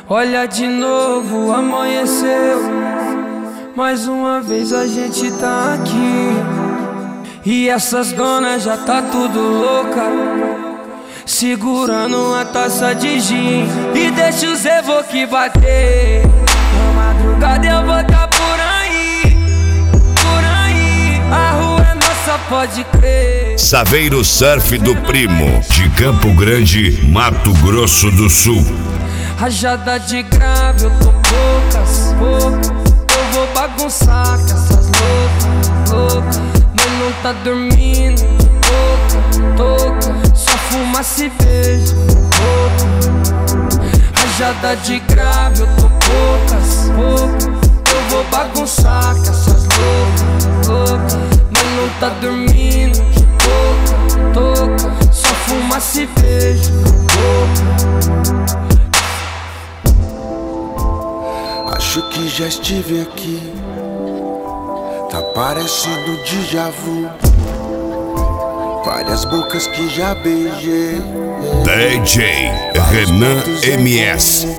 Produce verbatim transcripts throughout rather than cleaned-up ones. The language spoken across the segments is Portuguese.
Olha de novo, amanheceu. Mais uma vez a gente tá aqui. E essas donas já tá tudo louca, segurando a taça de gin. E deixa os evoque bater. Na madrugada eu vou tá por aí, por aí. A rua é nossa, pode crer. Saveiro Surf do Primo, de Campo Grande, Mato Grosso do Sul. Rajada de grave, eu tô poucas, poucas. Eu vou bagunçar com essas loucas, loucas. Mas não tá dormindo, toca, toca. Só fuma, se beija, louca. Rajada de grave, eu tô poucas, poucas. Eu vou bagunçar com essas loucas, loucas. Mas não tá dormindo, toca, toca. Só fuma, se beija, louca. Acho que já estive aqui, tá parecendo déjà vu. Várias bocas que já beijei. D J Renan M S.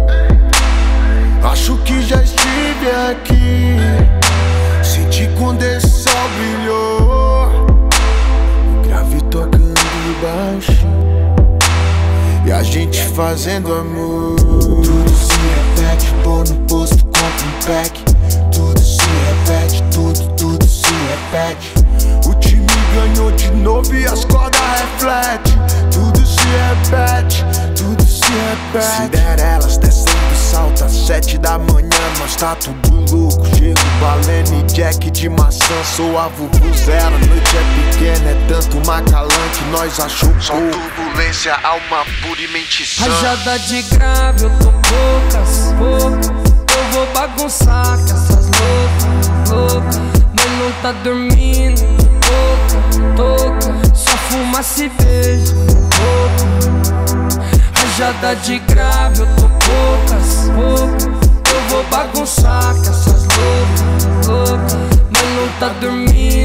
Acho que já estive aqui, senti quando esse sol brilhou, o grave tocando baixo e a gente fazendo amor. Tudo se repete, vou no posto, compro um pack. Tudo se repete, tudo, tudo se repete. O time ganhou de novo e as cordas refletem. Tudo se repete, tudo se repete. Cinderelas descendo salto às sete da manhã, nós tá tudo louco. Chego, Balene, Jack de maçã, sou a Vuvu Zero. A noite é pequena, é tanto macalã que nós achou pouco. Só turbulência, alma pura e mente sã. Rajada de grave, eu tô poucas, poucas. Eu vou bagunçar com essas loucas, loucas. Mas não tá dormindo, toca, toca. Só fuma, se beija, louca. Rajada de grave, eu tô poucas, poucas. Eu vou bagunçar com essas loucas, loucas. Mas não tá dormindo,